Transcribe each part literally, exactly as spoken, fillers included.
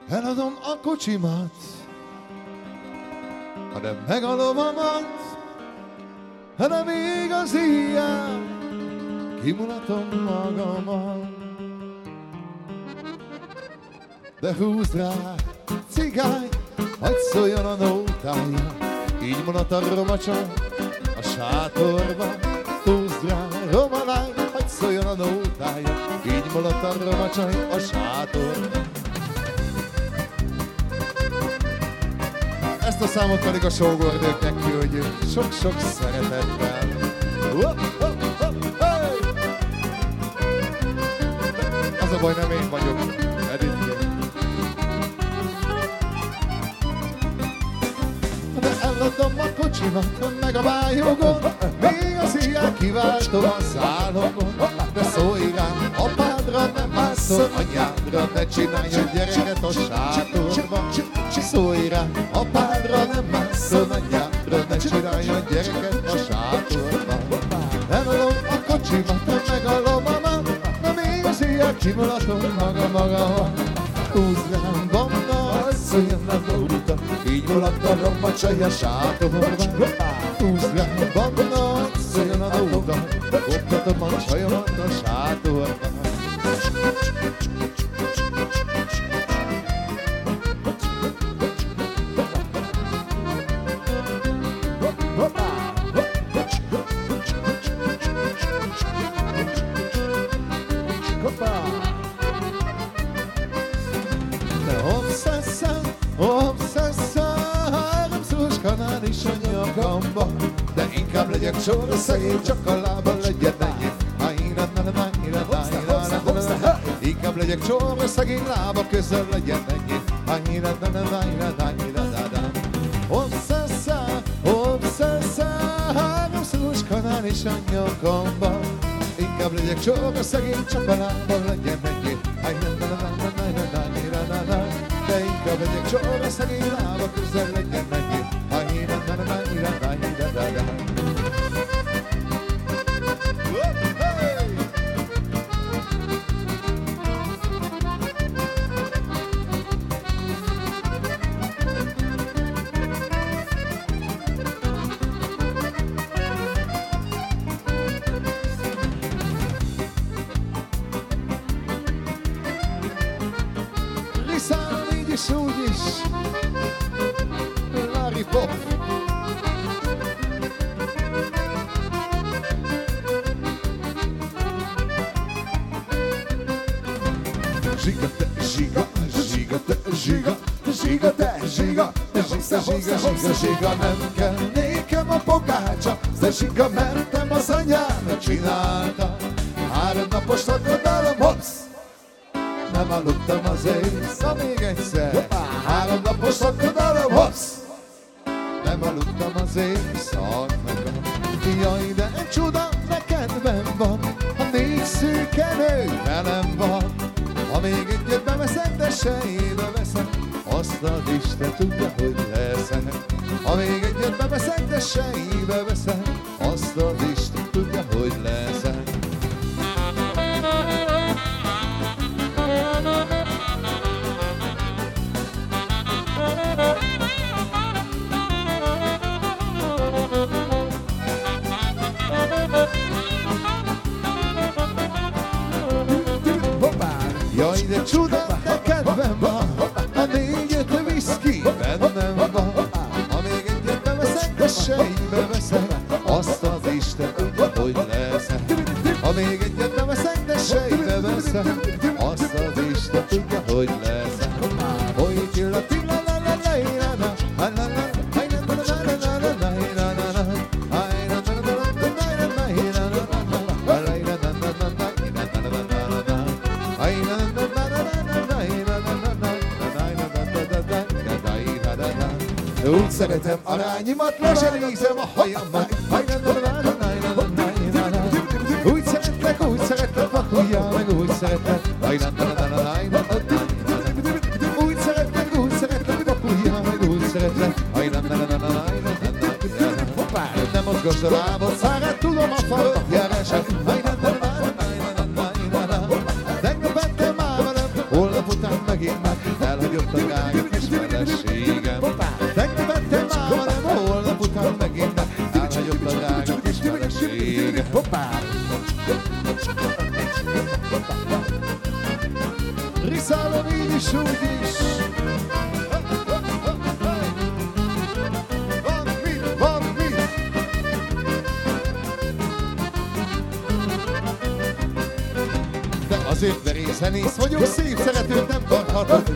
Eladom a kocsimat, hanem meg a lovamat, hanem igaz ilyen, kimulatom magamat. De húzd rá, cigány, hadd szóljon a nótája, így mulat a romacsa a sátorba. Húzd rá, romalány, hadd szóljon a nótája, így mulat a romacsa a sátorba. Ezt a számot pedig a sógornőknek küldjük sok-sok szeretettel. Hopp, hopp, hopp, hey! Az a baj, nem én vagyok, Edith. De eladom a kocsimat, meg a bájogot, még az ilyen kiváltom a szállokon. De szólj rám, apádra nem mászol, anyádra ne csinálj a gyereket a sátorba. Szólj rám, apádra nem mászol, anyádra ne csinálj a gyereket a sátorba. Eladom a kocsimat, meg a lovamat, de még az ilyen kimulatom maga-maga. Húzd rám, banda, szóljon a nóta, így mulat a romacsaj a sátorba. Húzd rám, banda, szóljon a nóta, koptatom a csajomat a sátorba. De inkább legyek csóra szegény, csak a lába legyen ennyi. Inkább legyek csóra szegény, lába közel legyen ennyi. Obszeszá, obszeszá, háromszoros kanál és a nyakamba. Inkább legyek csóra szegény, csak a lába legyen ennyi. De inkább legyek csóra szegény, lába közel legyen ennyi. Liszán így is, úgy is, Larry Pop. Zsiga, te, zsiga, zsiga, te, zsiga, zsiga, te, zsiga, zsiga, zsiga, zsiga, zsiga, nem kell nékem a pogácsa, de zsiga, mentem az anyának csinálta. Három napos lakodalom, hopsz! Nem aludtam az éjszaka, még egyszer. Három napos lakodalom, hopsz! Nem aludtam az éjszaka. Jaj, de egy csuda nekedben van, ha négy szűke nő velem van. Ha még egyet beveszek, de se éve veszek, azt az Isten tudja, hogy leszek. Ha még egyet beveszek, de se éve veszek, azt az Isten tudja, hogy leszek. Jaj, de csuda, de kedvem van, a négy-öt whisky bennem van. Ha még egyet beveszek, de sejbe veszek, azt az Isten tudja, hogy leszek. Ha még egyet beveszek, de sejbe veszek, azt az Isten tudja, hogy leszek. Hogy tilla, tilla, la, la, la, la, la, la, la, la. Úgy szeretem arányimat, lesenézem a hajamat. Úgy szeretlek, úgy szeretlek, vakuljál meg, úgy szeretlek. Úgy szeretlek, úgy szeretlek, vakuljál meg, úgy szeretlek. Nem mozgasd a lábad, szárát tudom a falot, jeresek. Engem vettem már velem, holnap után megint meg elhagyom. elhagyott a drága kis feleségem. Tegnap vettem már, nem holnap után megint nem, elhagyott a drága kis feleségem. Riszálom így is, úgy is. Van mit, van mit. De azért verészenész vagyok, szép szeretőt nem tarthatok.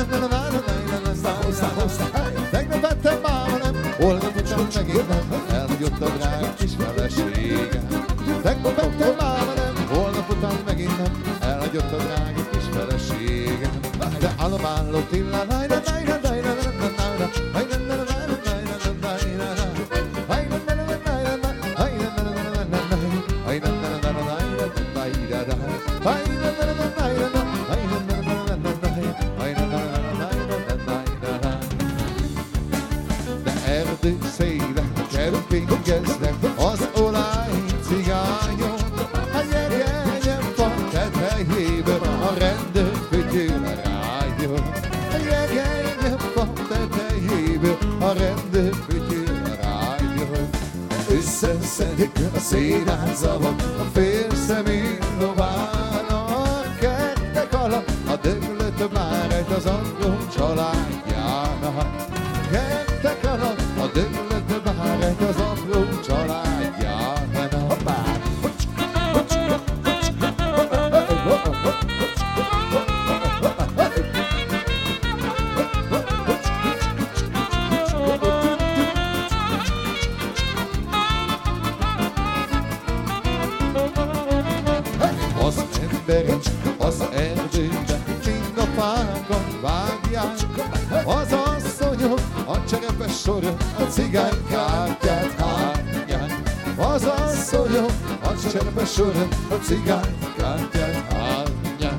Tegnap vettem már, nem, holnap után megint nem, elhagyott a drága kis feleségem. Tegnap vettem már, nem, holnap után megint nem, elhagyott a drága kis feleségem. De alomáló tilla, lájna, lájna, lájna, lájna, de erdő szélen kempingeznek az olaj cigányok. A jergenyen fa tetejéből a rendőr fütyül rájön. A jergenyen fa tetejéből a rendőr fütyül rájön. Összeszedik a szénázavak a félszemű lovának. Kertek alatt a döglött már egy az angol családjának. Kertek alatt a döglött már egy az apró családjának. Az emberek az erdőben mind a fákat vágják. Az asszonyok a cserepes soron a cigánykártyát hágják. Az asszonyok a cserepes soron a cigánykártyát hágják.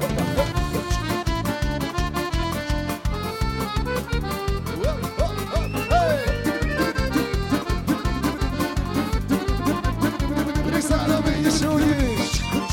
Riszálom így is, úgy is.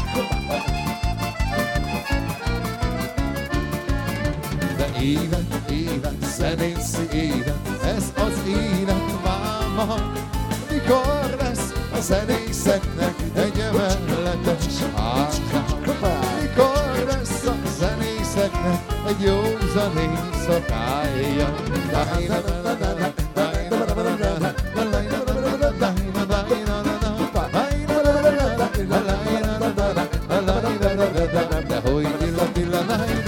De élet, élet, zenészi élet, ez az élet váma. Mikor lesz a zenészeknek egy emeletes háza? Mikor lesz a zenészeknek egy józan éjszakája? De hogy tilla, tilla,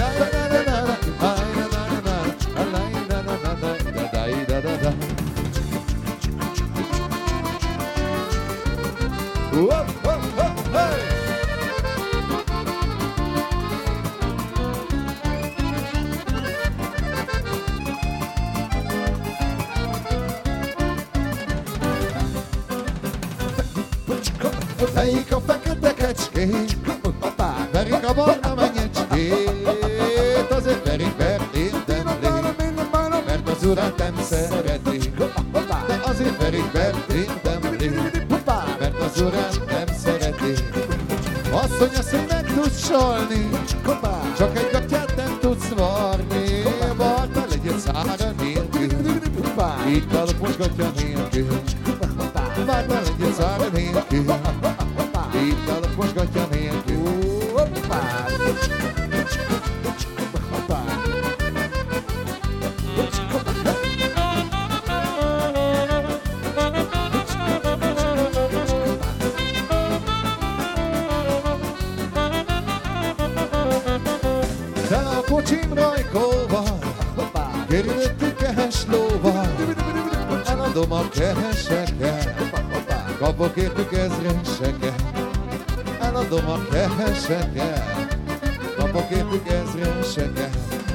Melyik a fekete kecskét, verik a barna menyecskét, azért verik, mert érdemli, mert az urát nem szereti. De azért verik, mert érdemli, mert az urát nem szereti. Asszony azt, hogy meg tudsz csalni, csak egy gatyát nem tudsz varni. Barna legyen szára nélkül, így talak most gatya nélkül. Barna legyen szára nélkül, így talak most gatya nélkül. De a kocsim rajkóval, körülöttük kehes lóval, eladom a keheseket, kapok értük ezreseket. Eladom a keheseket, kapok értük ezreseket.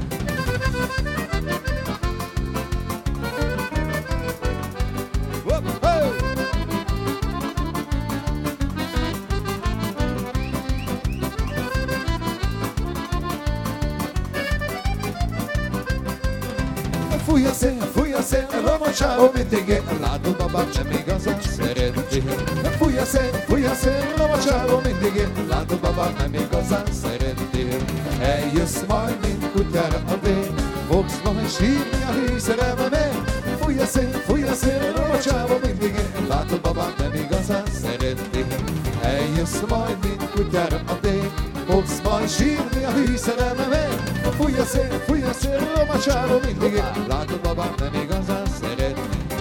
Fúj a szél, fúj a szél, romocsáló mindig én, látod babám nem igazán szeretni. Fúj a szél, fúj a szél, romocsáló mindig én, látod babám nem igazán szeretni. Eljössz majd, mint kutyára a dél, fogsz sírni a hű szerelmemért. Fúj a szél, fúj a szél, romacsában mindig én. Látod, babám, nem igazán szeretnék. Eljössz majd, mint kutyára a tél. Fogsz majd sírni a hű szerelmemért. Fúj a szél, fúj a szél, romacsában mindig én. Látod, babám, nem igazán szeretnék.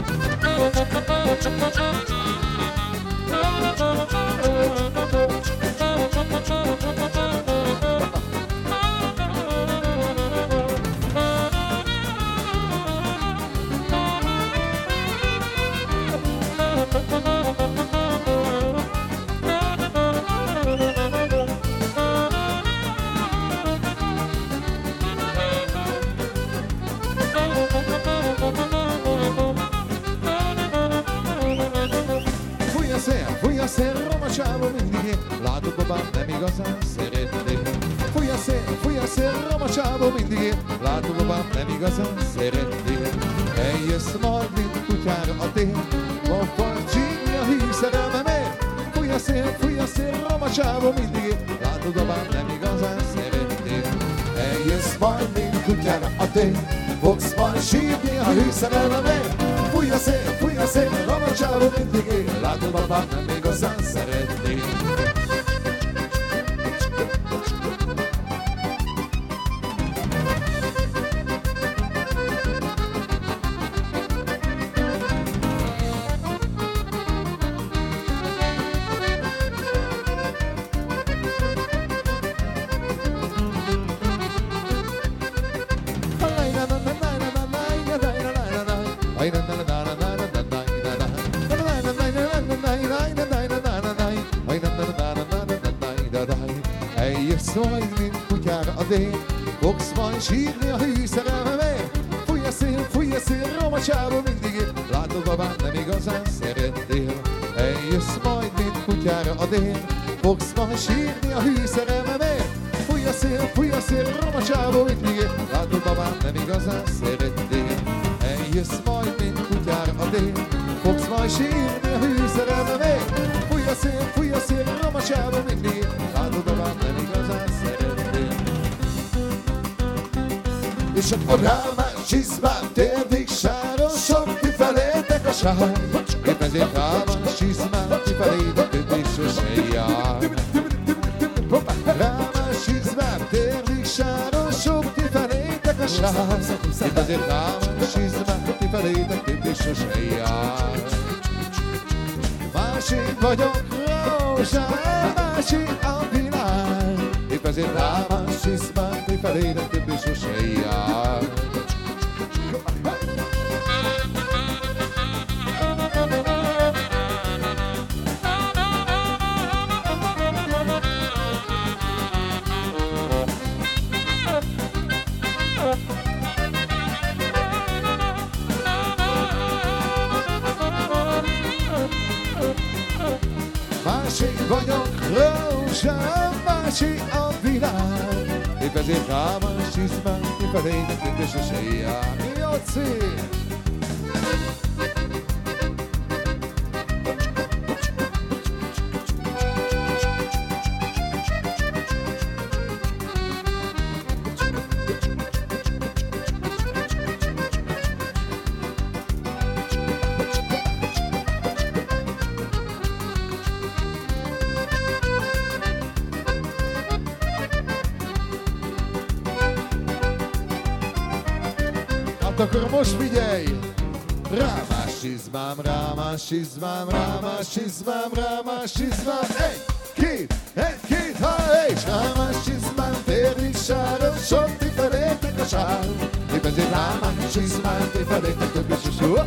Látod, babám, nem igazán szeretnék. Fúj a szél, fúj a szél, romacsában mindig én. Látod, babám, nem igazán szeretnék. Eljössz majd, mint kutyára a tél. Fogod sírni a hű szerelmemért. Fúj a szél, fúj a szél, romacsában mindig én. Látod, babám, nem igazán szeretnék. Eljössz majd, mint kutyára a tél. Fogsz majd sírni a hű szerelmemért. Fúj a szél, fúj a szél, romacsában mindig én. Látod, babám, nem igazán szeretnék. Eljössz majd, mint kutyára a dél. Fogsz majd sírni a hű szerelmemért. Fúj a szél, fúj a szél, romacsában mindig én. Látod, babám, nem igazán szeretnél. Eljössz majd, mint kutyára a dél. Fogsz majd sírni a hű szerelmemért. Fúj a szél, fúj a szél, romacsában mindig én. Látod, babám, nem igazán szeretnél. Eljössz majd, mint kutyára a dél. Fogsz majd sírni a hű szerelmemért. Fúj a szél, fúj a szél, romacsában mindig én. Látod, babám, nem igazán szeretnél. És akkor rámás csizmám térdik sárosok, kifelétek a sár. Épp ezért rámás csizmám kifelétek, többé sose jár. Rámás csizmám térdik sárosok, kifelétek a sár. Épp ezért rámás csizmám kifelétek, többé sose jár. Másik vagyok, rózsám, másik a világ. Épp ezért rámás csizmám kifelétek, többé sose jár. Másik vagyok, rózsám, másik a világ. Épp ezért rámás csizmám kifelétek, többé sose jár. Jóci! Akkor most figyelj! Rámás csizmám, rámás csizmám, rámás csizmám, rámás csizmám. Egy, két, egy, két, ha, és rámás csizmám térdik sáros, ott kifelétek a sár. Épp ezért rámás csizmám kifelétek, többé sose jár.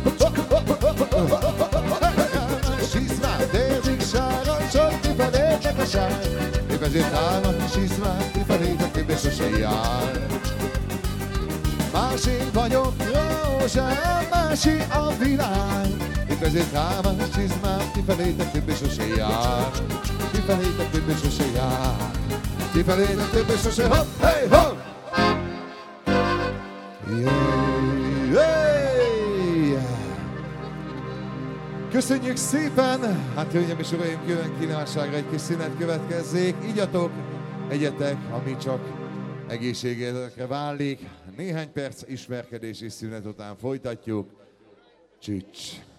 Rámás csizmám térdik sáros, ott kifelétek a sár. Épp ezért rámás csizmám kifelétek, többé sose jár. Másik vagyok, rózsám, másik a világ. Épp ezért rámás csizmám kifelétek, többé sose jár. Kifelétek, többé sose jár. Kifelétek, többé sose, hopp, hey, hopp! Köszönjük szépen! Hát hölgyeim és uraim, jövően kívánságra egy kis szünet következzék. Igyatok, egyetek, ami csak Egészségedre válik. Néhány perc ismerkedési szünet után folytatjuk. Csücs!